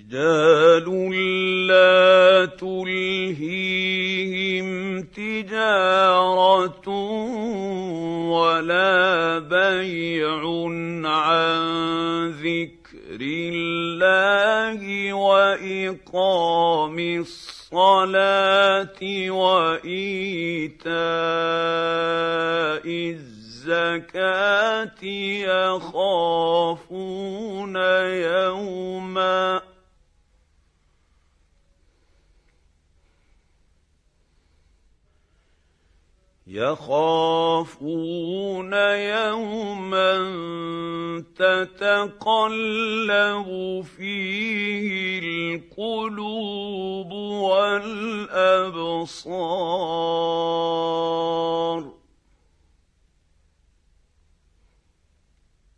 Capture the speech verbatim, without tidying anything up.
رجال لا تلهيهم تجارة ولا بيع عن ذكر الله وإقام الصلاة وإيتاء الزكاة يخافون يوما يخافون يوما تتقلب فيه القلوب والأبصار